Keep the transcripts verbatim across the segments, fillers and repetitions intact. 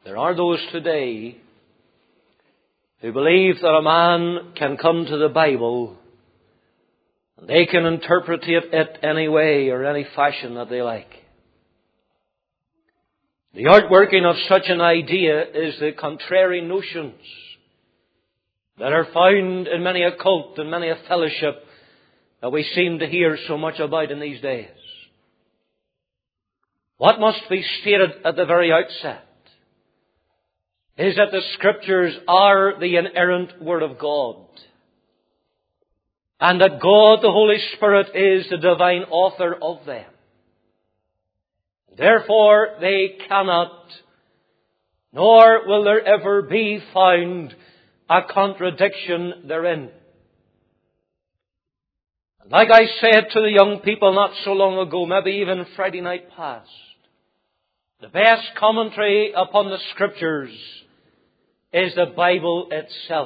There are those today who believe that a man can come to the Bible and they can interpret it any way or any fashion that they like. The outworking of such an idea is the contrary notions that are found in many a cult and many a fellowship that we seem to hear so much about in these days. What must be stated at the very outset is that the Scriptures are the inerrant Word of God, and that God, the Holy Spirit, is the divine author of them. Therefore, they cannot, nor will there ever be found a contradiction therein. Like I said to the young people not so long ago, maybe even Friday night past, the best commentary upon the Scriptures is the Bible itself.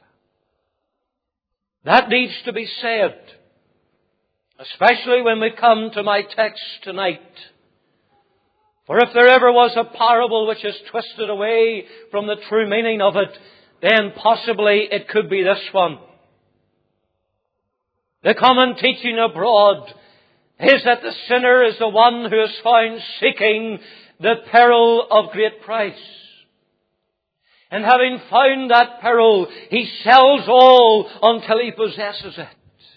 That needs to be said, especially when we come to my text tonight. For if there ever was a parable which is twisted away from the true meaning of it, then possibly it could be this one. The common teaching abroad is that the sinner is the one who is found seeking the pearl of great price. And having found that pearl, he sells all until he possesses it.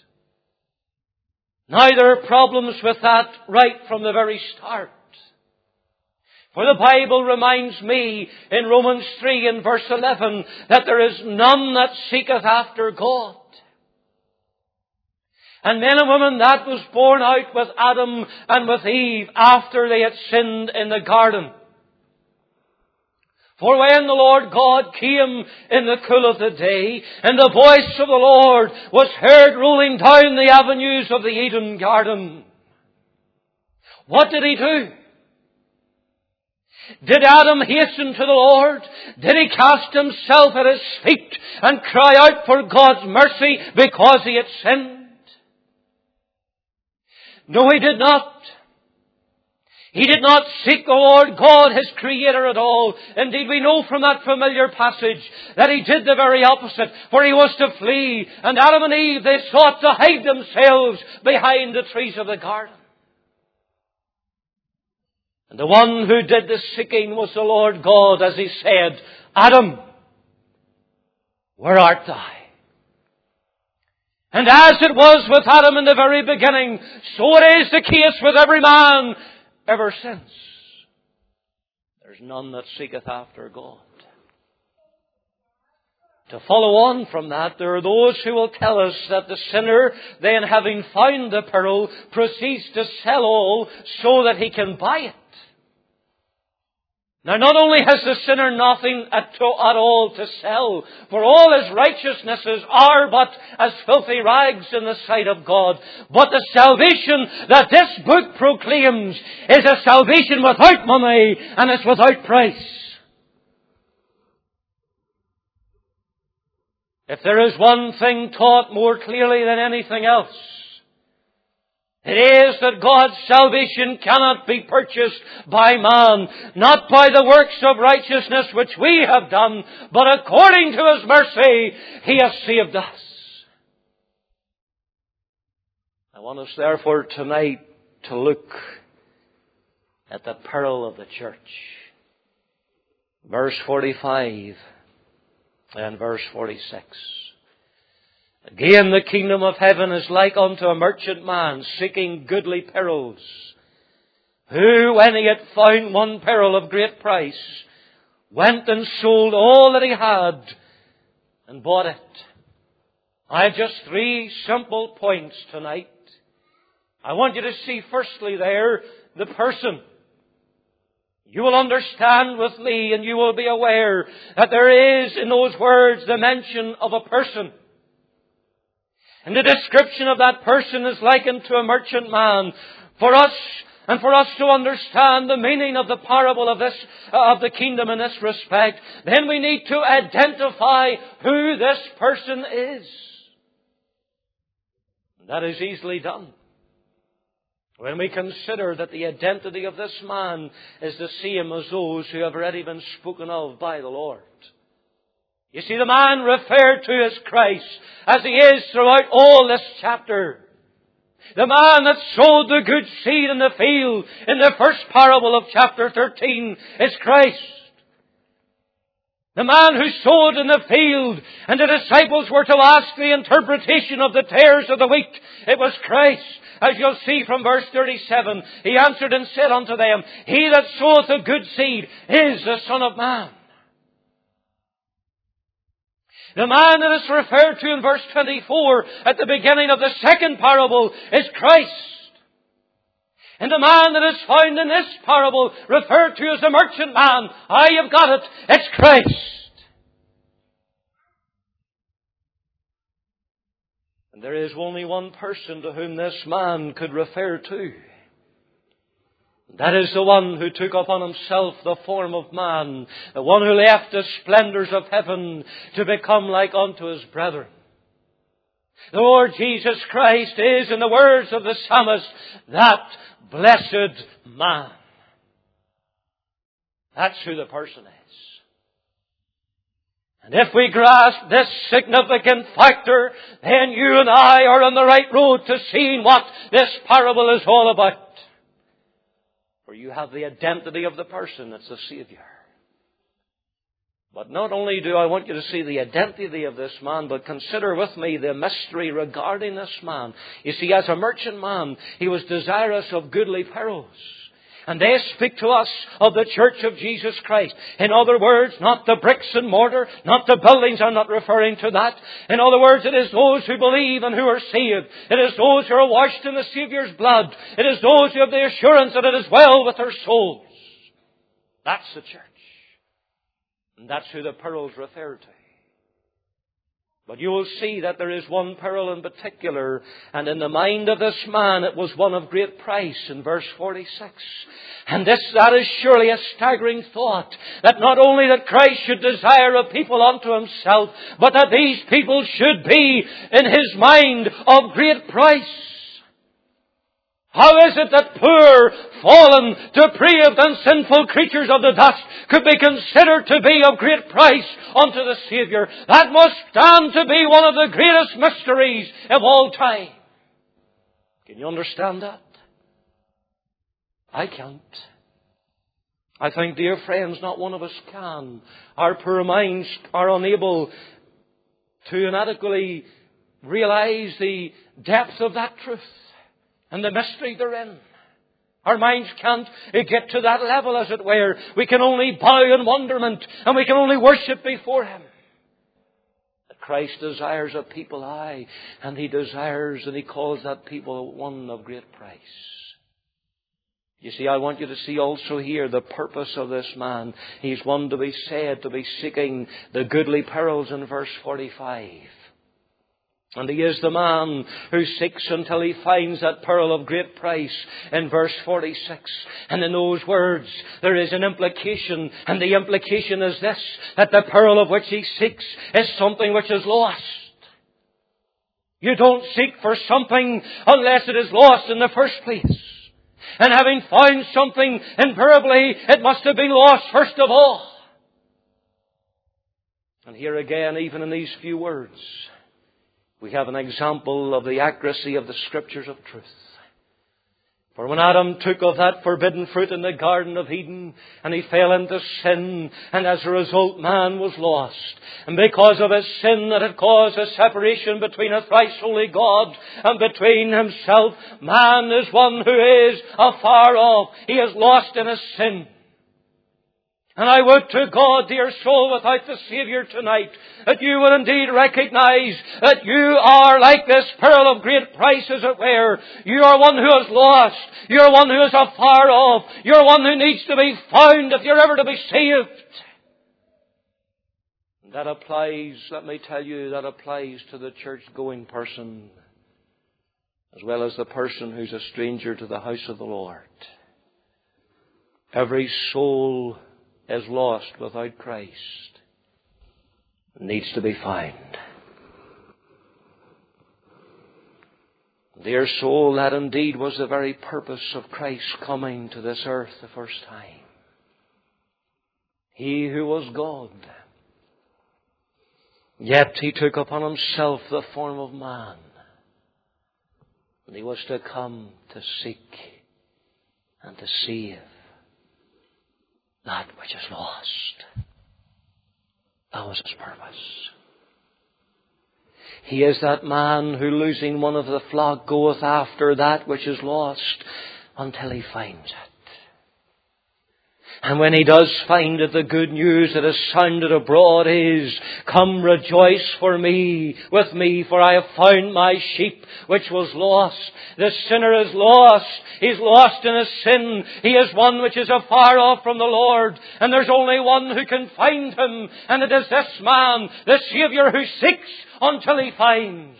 Now there are problems with that right from the very start. For the Bible reminds me in Romans three and verse eleven that there is none that seeketh after God. And men and women, that was borne out with Adam and with Eve after they had sinned in the garden. For when the Lord God came in the cool of the day, and the voice of the Lord was heard rolling down the avenues of the Eden garden, what did he do? Did Adam hasten to the Lord? Did he cast himself at his feet and cry out for God's mercy because he had sinned? No, he did not. He did not seek the Lord God, his Creator, at all. Indeed, we know from that familiar passage that he did the very opposite, for he was to flee. And Adam and Eve, they sought to hide themselves behind the trees of the garden. And the one who did the seeking was the Lord God, as he said, Adam, where art thou? And as it was with Adam in the very beginning, so it is the case with every man ever since. There's none that seeketh after God. To follow on from that, there are those who will tell us that the sinner, then having found the pearl, proceeds to sell all so that he can buy it. Now, not only has the sinner nothing at all to sell, for all his righteousnesses are but as filthy rags in the sight of God, but the salvation that this book proclaims is a salvation without money and it's without price. If there is one thing taught more clearly than anything else, it is that God's salvation cannot be purchased by man, not by the works of righteousness which we have done, but according to his mercy, he has saved us. I want us therefore tonight to look at the pearl of the church. Verse forty-five and verse forty-six. Again, the kingdom of heaven is like unto a merchant man seeking goodly pearls, who, when he had found one pearl of great price, went and sold all that he had and bought it. I have just three simple points tonight. I want you to see firstly there the person. You will understand with me and you will be aware that there is in those words the mention of a person. And the description of that person is likened to a merchant man. For us, and for us to understand the meaning of the parable of this, of the kingdom in this respect, then we need to identify who this person is. And that is easily done. When we consider that the identity of this man is the same as those who have already been spoken of by the Lord. You see, the man referred to as Christ, as he is throughout all this chapter. The man that sowed the good seed in the field in the first parable of chapter thirteen is Christ. The man who sowed in the field and the disciples were to ask the interpretation of the tares of the wheat, it was Christ. As you'll see from verse thirty-seven, he answered and said unto them, He that soweth the good seed is the Son of Man. The man that is referred to in verse twenty-four at the beginning of the second parable is Christ. And the man that is found in this parable referred to as the merchant man, I have got it, it's Christ. And there is only one person to whom this man could refer to. That is the one who took upon himself the form of man, the one who left the splendors of heaven to become like unto his brethren. The Lord Jesus Christ is, in the words of the psalmist, that blessed man. That's who the person is. And if we grasp this significant factor, then you and I are on the right road to seeing what this parable is all about. For you have the identity of the person that's the Savior. But not only do I want you to see the identity of this man, but consider with me the mystery regarding this man. You see, as a merchant man, he was desirous of goodly pearls. And they speak to us of the Church of Jesus Christ. In other words, not the bricks and mortar, not the buildings, I'm not referring to that. In other words, it is those who believe and who are saved. It is those who are washed in the Saviour's blood. It is those who have the assurance that it is well with their souls. That's the church. And that's who the pearls refer to. But you will see that there is one pearl in particular, and in the mind of this man it was one of great price in verse forty-six. And this, that is surely a staggering thought, that not only that Christ should desire a people unto himself, but that these people should be, in his mind, of great price. How is it that poor, fallen, depraved and sinful creatures of the dust could be considered to be of great price unto the Saviour? That must stand to be one of the greatest mysteries of all time. Can you understand that? I can't. I think, dear friends, not one of us can. Our poor minds are unable to inadequately realize the depth of that truth and the mystery therein. Our minds can't get to that level, as it were. We can only bow in wonderment, and we can only worship before Him. That Christ desires a people, aye, and He desires, and He calls that people one of great price. You see, I want you to see also here the purpose of this man. He's one to be said to be seeking the goodly pearls in verse forty-five. And he is the man who seeks until he finds that pearl of great price in verse forty-six. And in those words there is an implication, and the implication is this, that the pearl of which he seeks is something which is lost. You don't seek for something unless it is lost in the first place. And having found something, invariably it must have been lost first of all. And here again, even in these few words, we have an example of the accuracy of the Scriptures of truth. For when Adam took of that forbidden fruit in the Garden of Eden, and he fell into sin, and as a result man was lost. And because of his sin that had caused a separation between a thrice holy God and between himself, man is one who is afar off. He is lost in his sin. And I would to God, dear soul, without the Saviour tonight, that you will indeed recognize that you are like this pearl of great price, as it were. You are one who is lost. You are one who is afar off. You are one who needs to be found if you're ever to be saved. And that applies, let me tell you, that applies to the church-going person, as well as the person who's a stranger to the house of the Lord. Every soul is lost without Christ, needs to be found. Dear soul, that indeed was the very purpose of Christ coming to this earth the first time. He who was God, yet He took upon Himself the form of man. And He was to come to seek and to save that which is lost. That was His purpose. He is that man who, losing one of the flock, goeth after that which is lost until he finds it. And when he does find it, the good news that is sounded abroad is, come rejoice for me, with me, for I have found my sheep which was lost. The sinner is lost. He's lost in his sin. He is one which is afar off from the Lord. And there's only one who can find him. And it is this man, the Saviour, who seeks until he finds.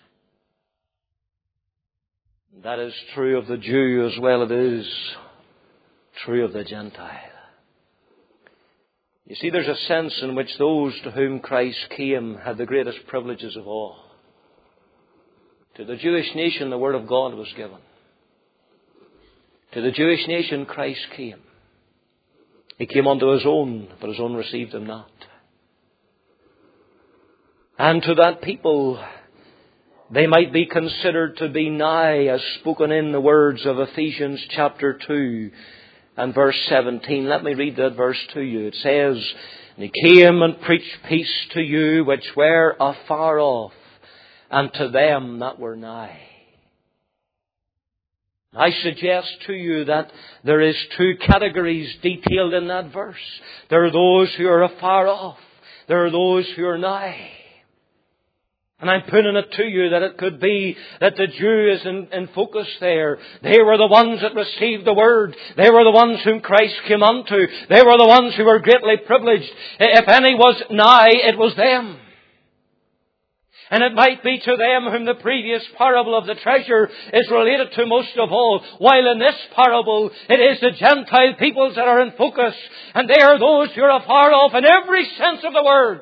That is true of the Jew as well it is true of the Gentile. You see, there's a sense in which those to whom Christ came had the greatest privileges of all. To the Jewish nation, the Word of God was given. To the Jewish nation, Christ came. He came unto His own, but His own received Him not. And to that people, they might be considered to be nigh, as spoken in the words of Ephesians chapter two and verse seventeen. Let me read that verse to you. It says, and He came and preached peace to you which were afar off, and to them that were nigh. I suggest to you that there is two categories detailed in that verse. There are those who are afar off. There are those who are nigh. And I'm putting it to you that it could be that the Jew is in, in focus there. They were the ones that received the Word. They were the ones whom Christ came unto. They were the ones who were greatly privileged. If any was nigh, it was them. And it might be to them whom the previous parable of the treasure is related to most of all. While in this parable, it is the Gentile peoples that are in focus. And they are those who are afar off in every sense of the word.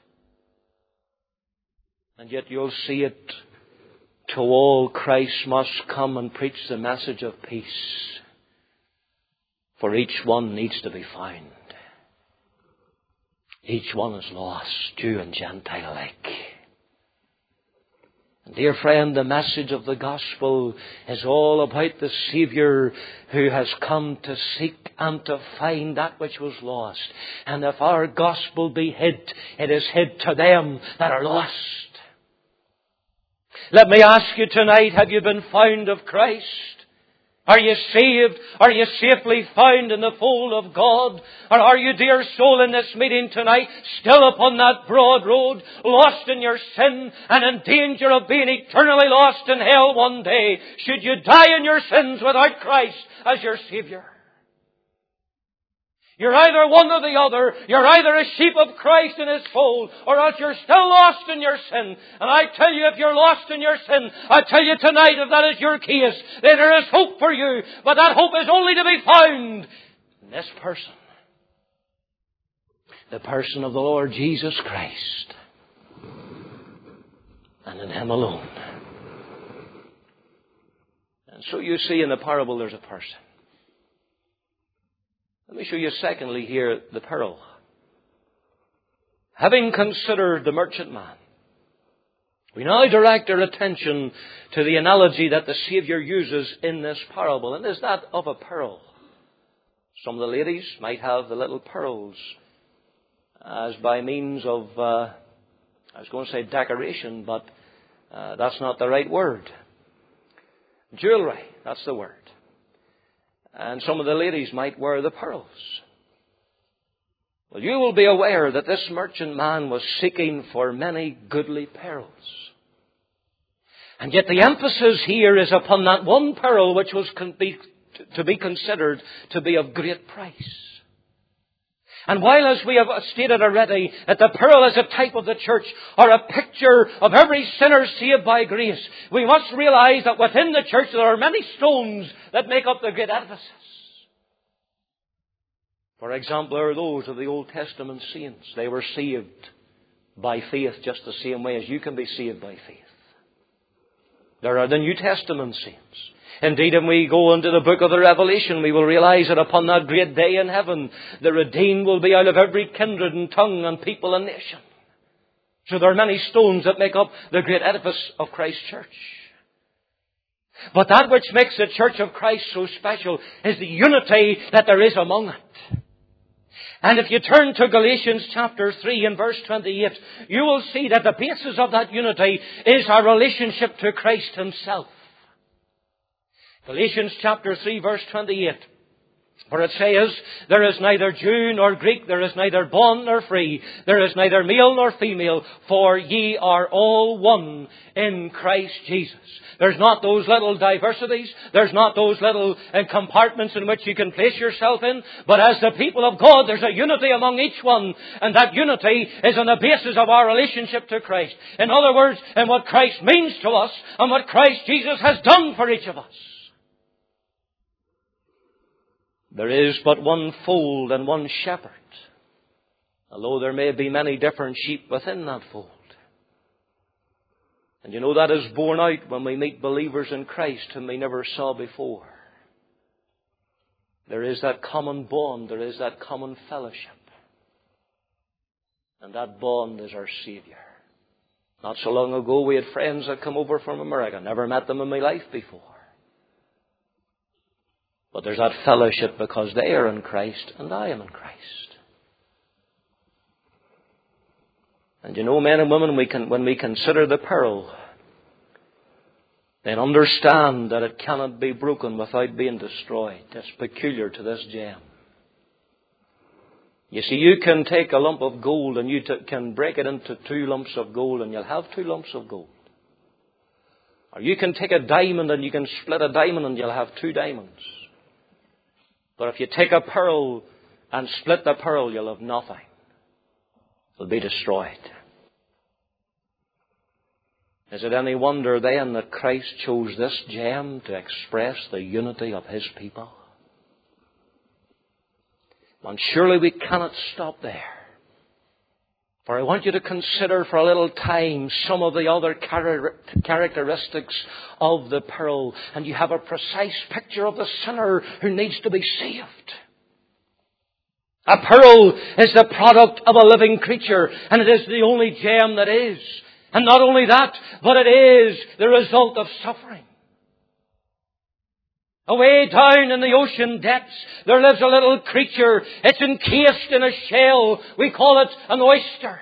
And yet you'll see it, to all Christ must come and preach the message of peace. For each one needs to be found. Each one is lost, Jew and Gentile alike. And dear friend, the message of the gospel is all about the Saviour who has come to seek and to find that which was lost. And if our gospel be hid, it is hid to them that are lost. Let me ask you tonight, have you been found of Christ? Are you saved? Are you safely found in the fold of God? Or are you, dear soul, in this meeting tonight, still upon that broad road, lost in your sin and in danger of being eternally lost in hell one day, should you die in your sins without Christ as your Saviour? You're either one or the other. You're either a sheep of Christ in His fold, or else you're still lost in your sin. And I tell you, if you're lost in your sin, I tell you tonight, if that is your case, then there is hope for you. But that hope is only to be found in this person. The person of the Lord Jesus Christ. And in Him alone. And so you see in the parable there's a person. Let me show you secondly here the peril. Having considered the merchantman, we now direct our attention to the analogy that the Saviour uses in this parable, and is that of a pearl. Some of the ladies might have the little pearls as by means of, uh, I was going to say decoration, but uh, that's not the right word. Jewelry, that's the word. And some of the ladies might wear the pearls. Well, you will be aware that this merchant man was seeking for many goodly pearls. And yet the emphasis here is upon that one pearl which was con- be, to be considered to be of great price. And while, as we have stated already, that the pearl is a type of the church, or a picture of every sinner saved by grace, we must realize that within the church there are many stones that make up the great edifice. For example, are those of the Old Testament saints. They were saved by faith just the same way as you can be saved by faith. There are the New Testament saints. Indeed, when we go into the book of the Revelation, we will realize that upon that great day in heaven, the redeemed will be out of every kindred and tongue and people and nation. So there are many stones that make up the great edifice of Christ's church. But that which makes the church of Christ so special is the unity that there is among it. And if you turn to Galatians chapter three and verse twenty-eight, you will see that the basis of that unity is our relationship to Christ Himself. Galatians chapter three verse twenty-eight. For it says, there is neither Jew nor Greek, there is neither bond nor free, there is neither male nor female, for ye are all one in Christ Jesus. There's not those little diversities, there's not those little uh, compartments in which you can place yourself in, but as the people of God, there's a unity among each one, and that unity is on the basis of our relationship to Christ. In other words, in what Christ means to us, and what Christ Jesus has done for each of us. There is but one fold and one shepherd, although there may be many different sheep within that fold. And you know that is borne out when we meet believers in Christ whom we never saw before. There is that common bond, there is that common fellowship. And that bond is our Saviour. Not so long ago we had friends that come over from America. Never met them in my life before. But there's that fellowship because they are in Christ and I am in Christ. And you know, men and women, we can, when we consider the pearl, then understand that it cannot be broken without being destroyed. It's peculiar to this gem. You see, you can take a lump of gold and you t- can break it into two lumps of gold and you'll have two lumps of gold. Or you can take a diamond and you can split a diamond and you'll have two diamonds. But if you take a pearl and split the pearl, you'll have nothing. It'll be destroyed. Is it any wonder then that Christ chose this gem to express the unity of His people? And surely we cannot stop there. For I want you to consider for a little time some of the other char- characteristics of the pearl. And you have a precise picture of the sinner who needs to be saved. A pearl is the product of a living creature. And it is the only gem that is. And not only that, but it is the result of suffering. Away down in the ocean depths, there lives a little creature. It's encased in a shell. We call it an oyster.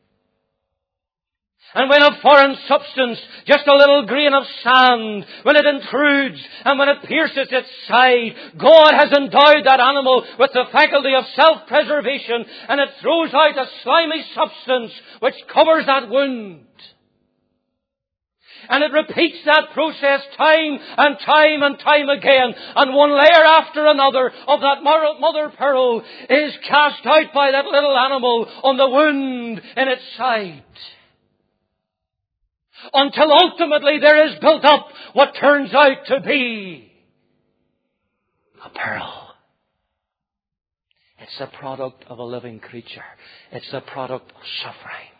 And when a foreign substance, just a little grain of sand, when it intrudes and when it pierces its side, God has endowed that animal with the faculty of self-preservation, and it throws out a slimy substance which covers that wound. And it repeats that process time and time and time again. And one layer after another of that mother pearl is cast out by that little animal on the wound in its side. Until ultimately there is built up what turns out to be a pearl. It's the product of a living creature. It's the product of suffering.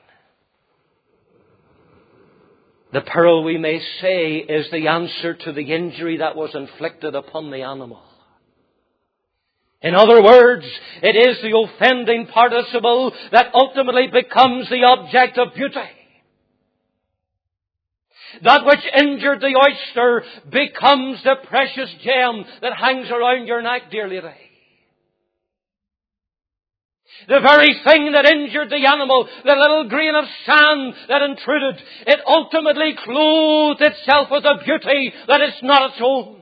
The pearl, we may say, is the answer to the injury that was inflicted upon the animal. In other words, it is the offending participle that ultimately becomes the object of beauty. That which injured the oyster becomes the precious gem that hangs around your neck, dear lady. The very thing that injured the animal, the little grain of sand that intruded, it ultimately clothed itself with a beauty that is not its own.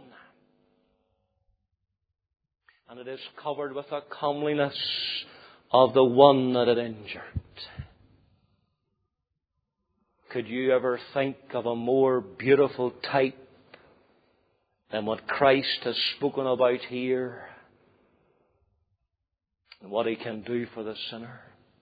And it is covered with the comeliness of the one that it injured. Could you ever think of a more beautiful type than what Christ has spoken about here? And what He can do for the sinner.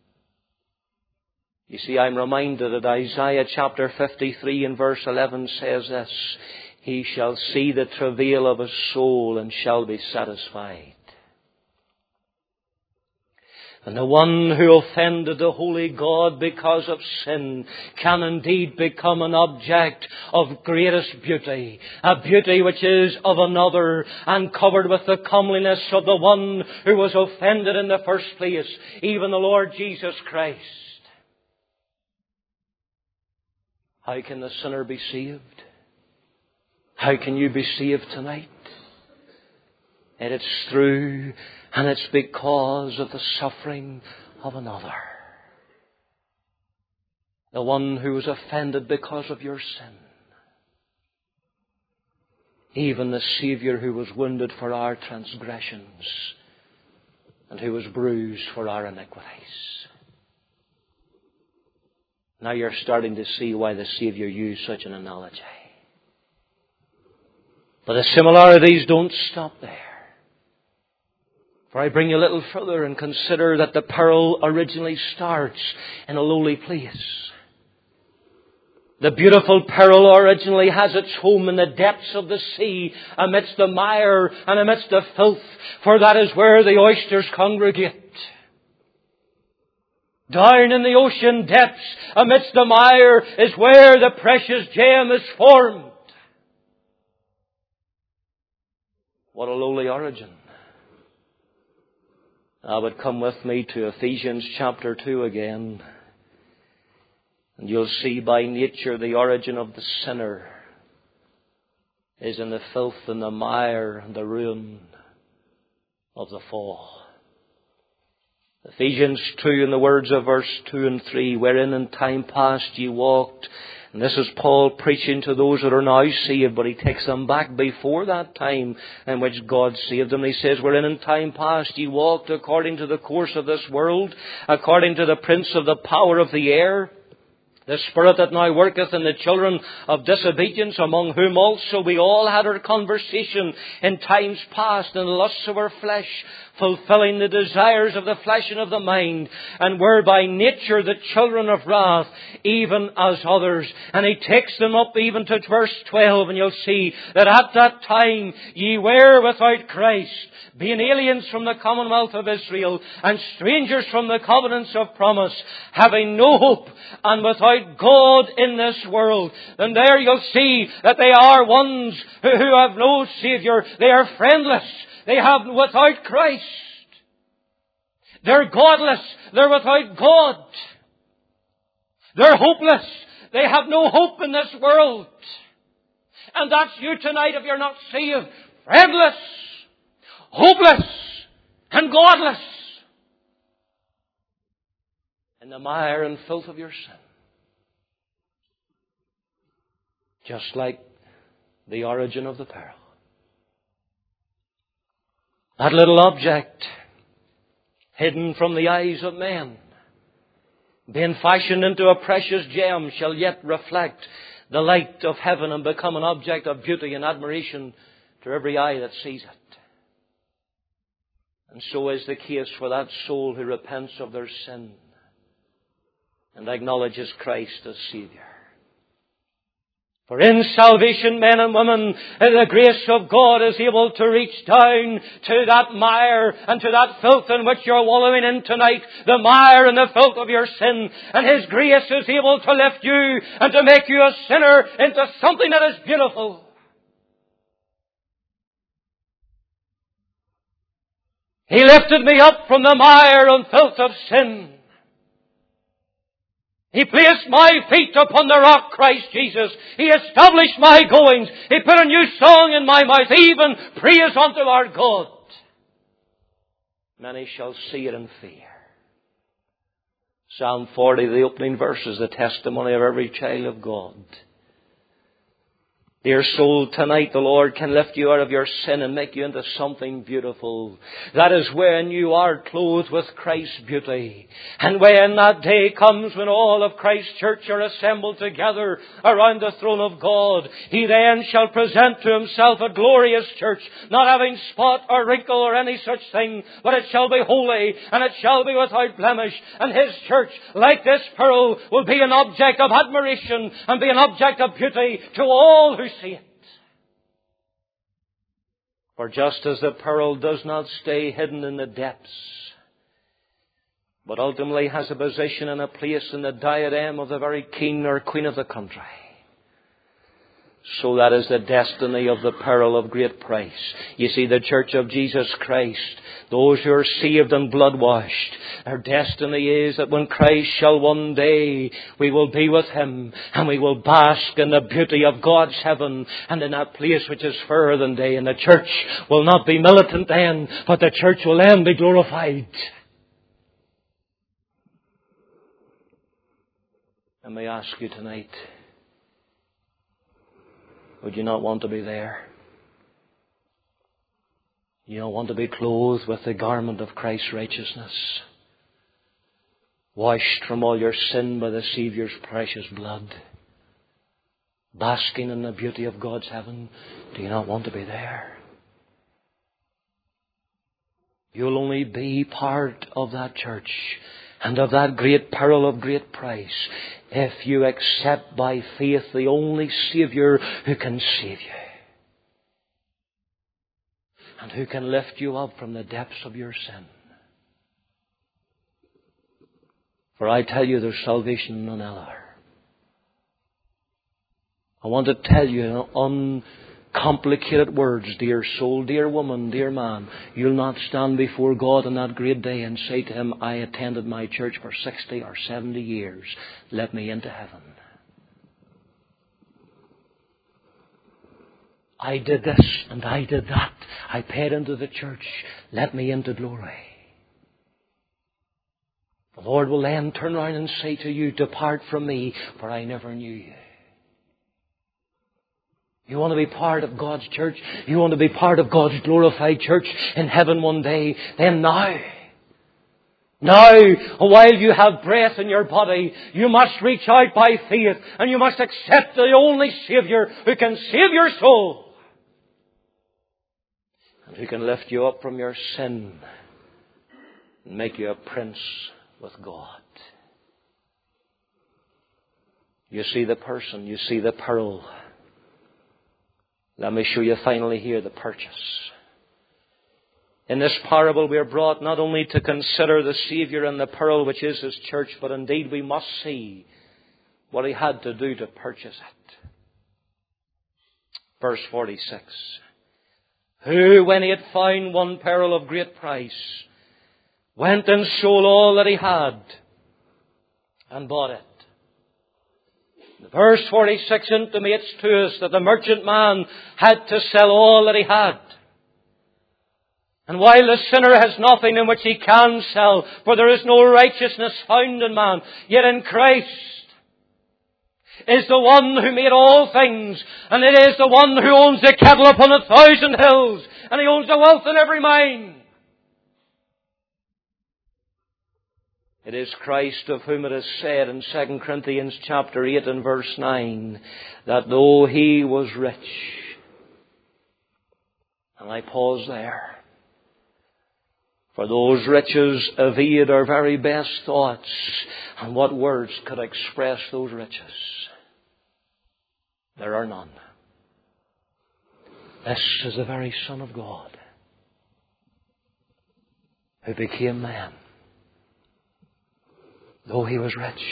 You see, I'm reminded that Isaiah chapter fifty-three and verse eleven says this: He shall see the travail of his soul and shall be satisfied. And the one who offended the holy God because of sin can indeed become an object of greatest beauty. A beauty which is of another and covered with the comeliness of the one who was offended in the first place, even the Lord Jesus Christ. How can the sinner be saved? How can you be saved tonight? And it's through and it's because of the suffering of another. The one who was offended because of your sin. Even the Saviour who was wounded for our transgressions and who was bruised for our iniquities. Now you're starting to see why the Saviour used such an analogy. But the similarities don't stop there. For I bring you a little further and consider that the pearl originally starts in a lowly place. The beautiful pearl originally has its home in the depths of the sea, amidst the mire and amidst the filth, for that is where the oysters congregate. Down in the ocean depths, amidst the mire, is where the precious gem is formed. What a lowly origin. I would come with me to Ephesians chapter two again. And you'll see by nature the origin of the sinner is in the filth and the mire and the ruin of the fall. Ephesians two, in the words of verse two and three, wherein in time past ye walked. And this is Paul preaching to those that are now saved, but he takes them back before that time in which God saved them. He says, wherein in time past ye walked according to the course of this world, according to the prince of the power of the air, the spirit that now worketh in the children of disobedience, among whom also we all had our conversation in times past in the lusts of our flesh, fulfilling the desires of the flesh and of the mind, and were by nature the children of wrath, even as others. And he takes them up even to verse twelve, and you'll see that at that time ye were without Christ, being aliens from the commonwealth of Israel, and strangers from the covenants of promise, having no hope, and without God in this world. And there you'll see that they are ones who, who have no Saviour. They are friendless. They have without Christ. They're godless. They're without God. They're hopeless. They have no hope in this world. And that's you tonight if you're not saved. Friendless, hopeless, and godless. In the mire and filth of your sin. Just like the origin of the pearl. That little object, hidden from the eyes of men, being fashioned into a precious gem, shall yet reflect the light of heaven and become an object of beauty and admiration to every eye that sees it. And so is the case for that soul who repents of their sin and acknowledges Christ as Saviour. For in salvation, men and women, the grace of God is able to reach down to that mire and to that filth in which you're wallowing in tonight, the mire and the filth of your sin. And His grace is able to lift you and to make you a sinner into something that is beautiful. He lifted me up from the mire and filth of sin. He placed my feet upon the rock, Christ Jesus. He established my goings. He put a new song in my mouth, even praise unto our God. Many shall see it and fear. Psalm forty, the opening verse, is the testimony of every child of God. Dear soul, tonight the Lord can lift you out of your sin and make you into something beautiful. That is when you are clothed with Christ's beauty. And when that day comes when all of Christ's church are assembled together around the throne of God, He then shall present to Himself a glorious church, not having spot or wrinkle or any such thing, but it shall be holy and it shall be without blemish. And His church, like this pearl, will be an object of admiration and be an object of beauty to all who see it. For just as the pearl does not stay hidden in the depths, but ultimately has a position and a place in the diadem of the very king or queen of the country. So that is the destiny of the pearl of great price. You see, the Church of Jesus Christ, those who are saved and blood-washed, their destiny is that when Christ shall one day, we will be with Him and we will bask in the beauty of God's heaven and in that place which is fairer than day. And the church will not be militant then, but the church will then be glorified. And may I ask you tonight, would you not want to be there? You don't want to be clothed with the garment of Christ's righteousness, washed from all your sin by the Saviour's precious blood, basking in the beauty of God's heaven. Do you not want to be there? You'll only be part of that church and of that great pearl of great price if you accept by faith the only Saviour who can save you and who can lift you up from the depths of your sin. For I tell you, there's salvation in none other. I want to tell you in uncomplicated words, dear soul, dear woman, dear man, you'll not stand before God on that great day and say to Him, I attended my church for sixty or seventy years. Let me into heaven. I did this and I did that. I paid into the church. Let me into glory. The Lord will then turn around and say to you, depart from me, for I never knew you. You want to be part of God's church? You want to be part of God's glorified church in heaven one day? Then now, now, while you have breath in your body, you must reach out by faith and you must accept the only Saviour who can save your soul and who can lift you up from your sin and make you a prince with God. You see the person, you see the pearl. Let me show you finally here the purchase. In this parable we are brought not only to consider the Saviour and the pearl which is His church, but indeed we must see what He had to do to purchase it. Verse forty-six. Who, when he had found one pearl of great price, went and sold all that he had and bought it. Verse forty-six intimates to us that the merchant man had to sell all that he had. And while the sinner has nothing in which he can sell, for there is no righteousness found in man, yet in Christ is the one who made all things, and it is the one who owns the cattle upon a thousand hills, and He owns the wealth in every mine. It is Christ of whom it is said in Second Corinthians chapter eight and verse nine, that though He was rich, and I pause there, for those riches evade our very best thoughts, and what words could express those riches? There are none. This is the very Son of God who became man. Though He was rich,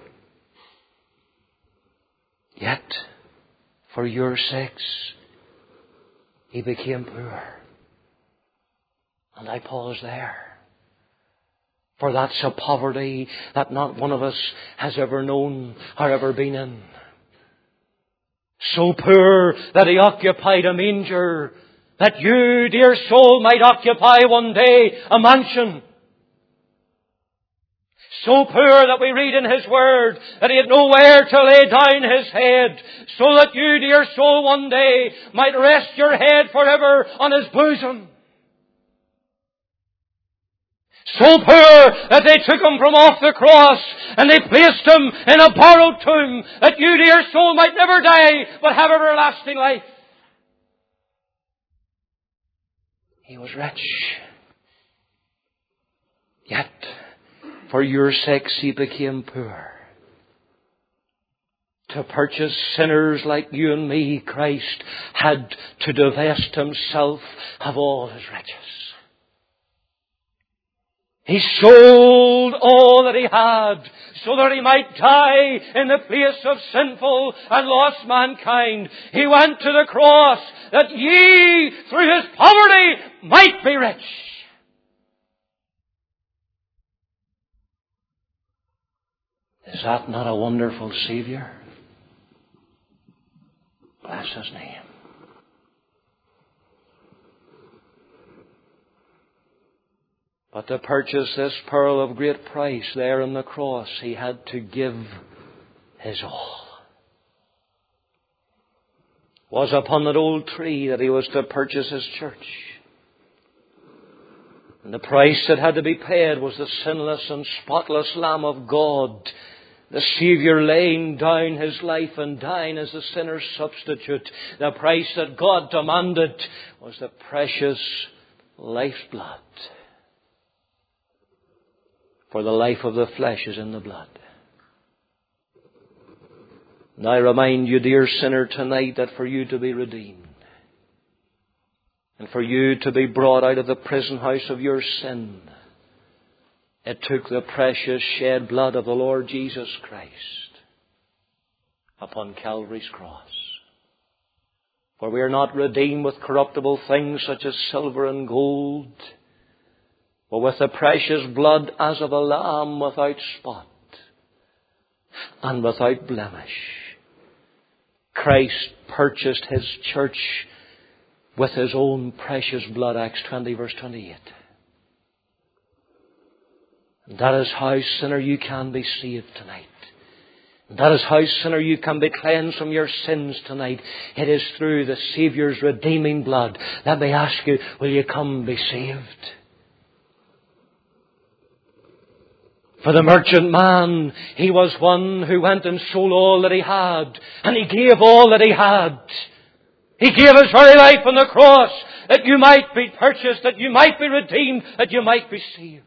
yet for your sakes He became poor. And I pause there. For that's a poverty that not one of us has ever known or ever been in. So poor that He occupied a manger, that you, dear soul, might occupy one day a mansion. So poor that we read in His Word that He had nowhere to lay down His head, so that you, dear soul, one day might rest your head forever on His bosom. So poor that they took Him from off the cross and they placed Him in a borrowed tomb, that you, dear soul, might never die but have everlasting life. He was rich, yet for your sakes He became poor. To purchase sinners like you and me, Christ had to divest Himself of all His riches. He sold all that he had so that he might die in the place of sinful and lost mankind. He went to the cross that ye, through his poverty, might be rich. Is that not a wonderful Savior? Bless his name. But to purchase this pearl of great price there on the cross, he had to give his all. It was upon that old tree that he was to purchase his church. And the price that had to be paid was the sinless and spotless Lamb of God, the Savior laying down his life and dying as a sinner's substitute. The price that God demanded was the precious lifeblood. For the life of the flesh is in the blood. And I remind you, dear sinner, tonight that for you to be redeemed and for you to be brought out of the prison house of your sin, it took the precious shed blood of the Lord Jesus Christ upon Calvary's cross. For we are not redeemed with corruptible things such as silver and gold, but with the precious blood as of a lamb without spot and without blemish. Christ purchased his church with his own precious blood, Acts twenty verse twenty-eight. And that is how, sinner, you can be saved tonight. And that is how, sinner, you can be cleansed from your sins tonight. It is through the Saviour's redeeming blood. Let me ask you, will you come be saved? For the merchant man, he was one who went and sold all that he had. And he gave all that he had. He gave his very life on the cross that you might be purchased, that you might be redeemed, that you might be saved.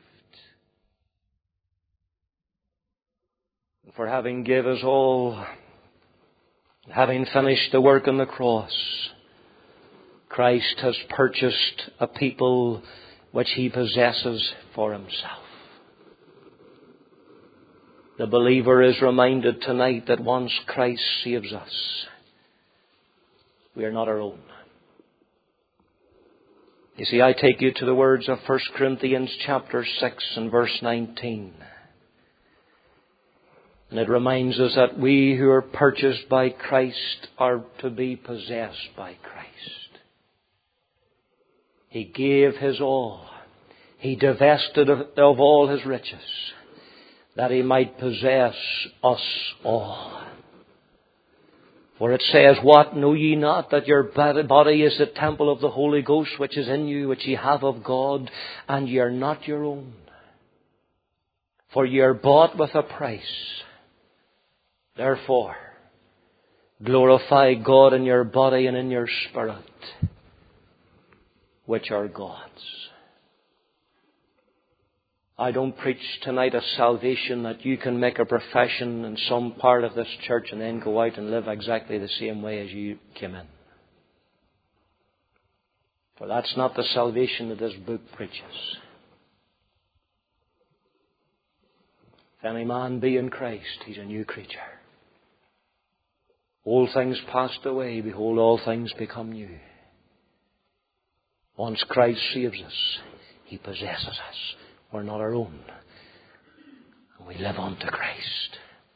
And for having gave us all, having finished the work on the cross, Christ has purchased a people which he possesses for himself. The believer is reminded tonight that once Christ saves us, we are not our own. You see, I take you to the words of First Corinthians chapter six and verse nineteen. And it reminds us that we who are purchased by Christ are to be possessed by Christ. He gave his all. He divested of, of all his riches, that he might possess us all. For it says, what, know ye not that your body is the temple of the Holy Ghost which is in you, which ye have of God, and ye are not your own? For ye are bought with a price. Therefore, glorify God in your body and in your spirit, which are God's. I don't preach tonight a salvation that you can make a profession in some part of this church and then go out and live exactly the same way as you came in. For that's not the salvation that this book preaches. If any man be in Christ, he's a new creature. Old things passed away, behold, all things become new. Once Christ saves us, he possesses us. We're not our own. And we live unto Christ.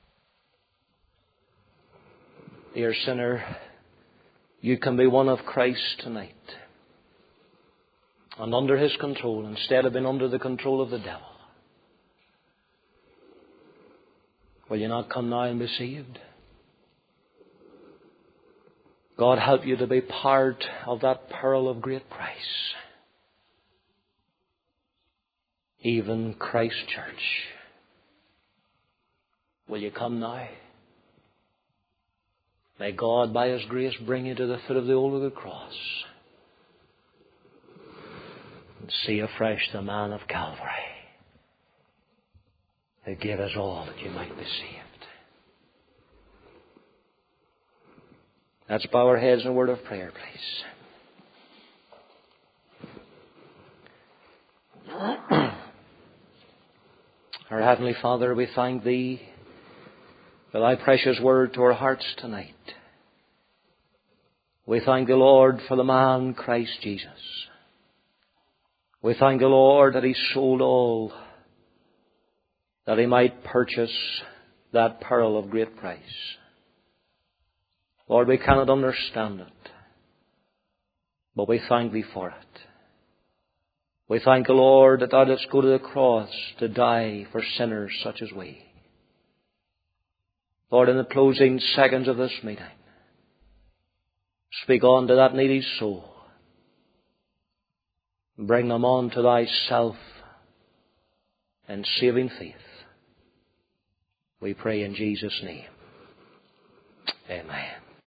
Dear sinner, you can be one of Christ tonight. And under his control, instead of being under the control of the devil. Will you not come now and be saved? God help you to be part of that pearl of great price. Even Christ Church. Will you come now? May God by his grace bring you to the foot of the old rugged cross. And see afresh the man of Calvary, who gave us all that you might be saved. Let's bow our heads in a word of prayer, please. Our Heavenly Father, we thank Thee for Thy precious word to our hearts tonight. We thank Thee, Lord, for the man Christ Jesus. We thank Thee, Lord, that He sold all that He might purchase that pearl of great price. Lord, we cannot understand it, but we thank Thee for it. We thank Thee, Lord, that Thou didst go to the cross to die for sinners such as we. Lord, in the closing seconds of this meeting, speak on to that needy soul. Bring them on to Thyself in saving faith. We pray in Jesus' name. Amen.